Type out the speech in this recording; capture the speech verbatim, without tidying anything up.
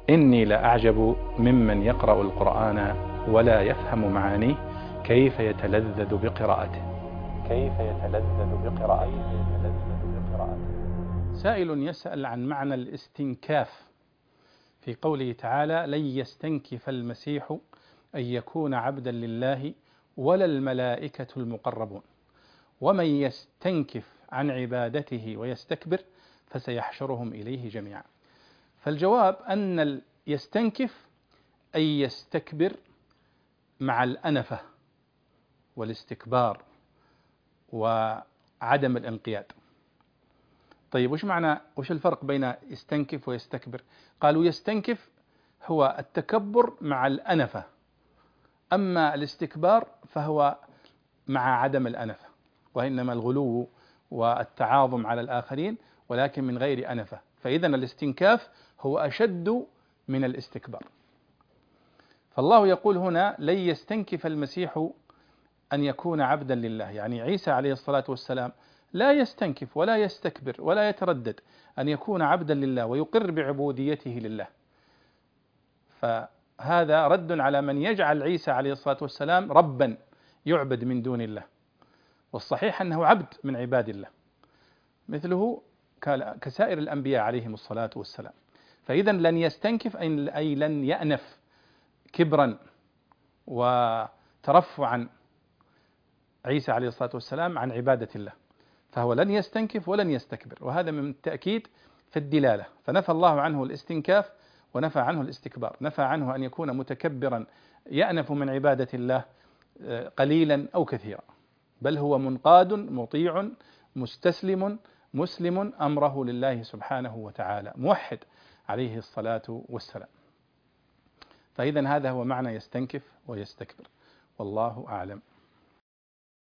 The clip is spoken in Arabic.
إني لأعجب ممن يقرأ القرآن ولا يفهم معانيه كيف يتلذذ بقراءته كيف يتلذذ بقراءته سائل يسأل عن معنى الاستنكاف في قوله تعالى: لن يستنكف المسيح أن يكون عبدا لله ولا الملائكة المقربون، ومن يستنكف عن عبادته ويستكبر فسيحشرهم إليه جميعا. فالجواب أن يستنكف أي يستكبر مع الأنفة والاستكبار وعدم الانقياد. طيب وش معنى وش الفرق بين يستنكف ويستكبر؟ قالوا يستنكف هو التكبر مع الأنفة، أما الاستكبار فهو مع عدم الأنفة، وإنما الغلو والتعاظم على الآخرين ولكن من غير أنفة. فإذا الاستنكاف هو أشد من الاستكبار. فالله يقول هنا: لن يستنكف المسيح أن يكون عبدا لله، يعني عيسى عليه الصلاة والسلام لا يستنكف ولا يستكبر ولا يتردد أن يكون عبدا لله ويقر بعبوديته لله. فهذا رد على من يجعل عيسى عليه الصلاة والسلام ربا يعبد من دون الله، والصحيح أنه عبد من عباد الله مثله كسائر الأنبياء عليهم الصلاة والسلام. فإذا لن يستنكف أي لن يأنف كبرا وترفعا عيسى عليه الصلاة والسلام عن عبادة الله، فهو لن يستنكف ولن يستكبر، وهذا من التأكيد في الدلالة. فنفى الله عنه الاستنكاف ونفى عنه الاستكبار، نفى عنه أن يكون متكبرا يأنف من عبادة الله قليلا أو كثيرا، بل هو منقاد مطيع مستسلم مسلم أمره لله سبحانه وتعالى، موحد عليه الصلاة والسلام. فإذا هذا هو معنى يستنكف ويستكبر، والله أعلم.